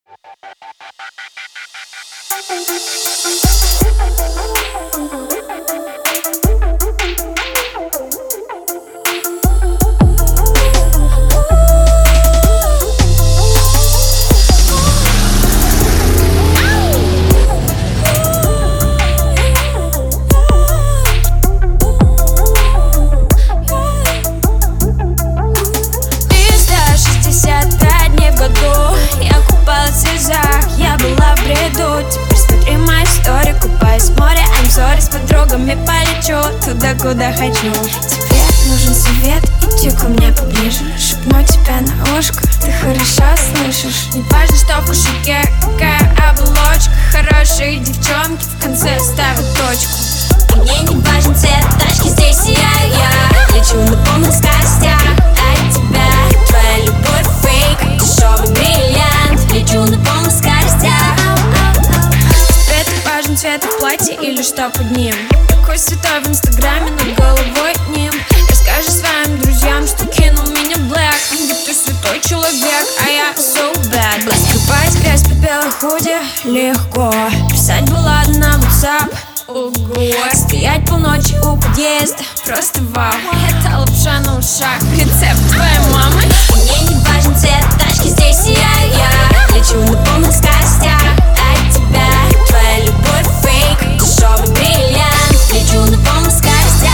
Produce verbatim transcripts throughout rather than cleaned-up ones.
Полечу туда, куда хочу. Тебе нужен совет, иди ко мне поближе. Шепну тебя на ушко, ты хорошо слышишь. Не важно, что в кошельке, какая оболочка. Хорошие девчонки в конце ставят точку. Мне не важен цвет тачки, здесь сияю я. Лечу на полных скоростях от тебя. Твоя любовь фейк, дешевый бриллиант. Лечу на полных скоростях. Тебе так важен цвет в платье или что под ним? Какой святой в инстаграме над головой ним? Расскажи своим друзьям, что кинул меня блэк. Ведь ты святой человек, а я so bad. Скрывать грязь под белой худи легко. Писать баллады на WhatsApp, ого. Стоять полночи у подъезда, просто вау. Это лапша на ушах, рецепт твоей мамы. Мне не важен цвет тачки, здесь сияю я. Лечу на полных скоростях от тебя. Твоя любовь фейк, дешевый бриллиант. Лечу на полных скоростях.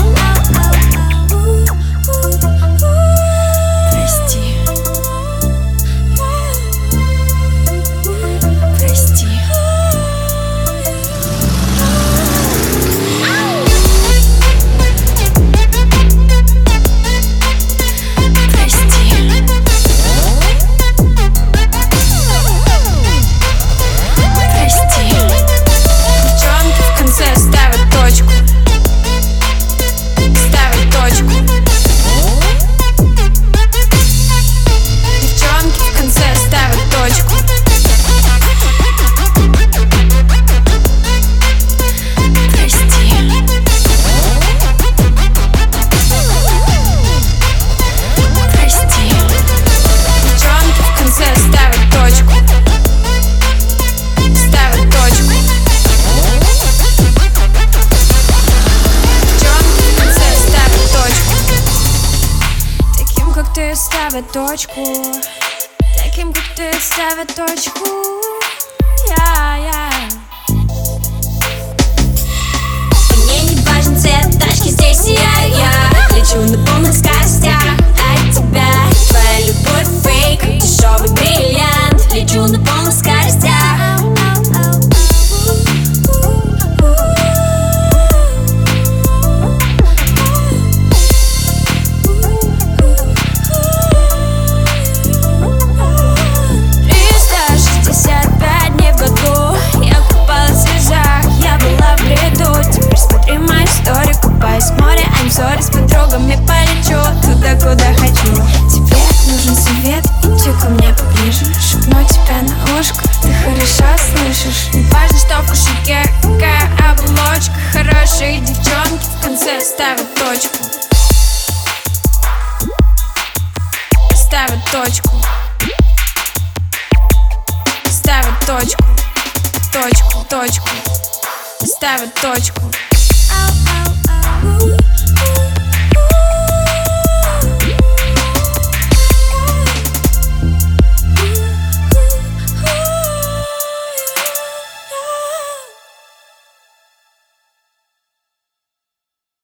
Прости. Прости. Ставят точку. Таким, как ты, ставят точку. Я, я. Мне не важен цвет тачки, здесь сияю я. Лечу на полных скоростях от тебя. Твоя любовь фейк, дешевый бриллиант. Лечу на полных скоростях. С подругами полечу туда, куда хочу. Тебе нужен совет, иди ко мне поближе. Шепну тебя на ушко, ты хорошо слышишь. Не важно, что в кошельке, какая оболочка. Хорошие девчонки в конце ставят точку. Ставят точку. Ставят точку. Точку, точку. Ставят точку.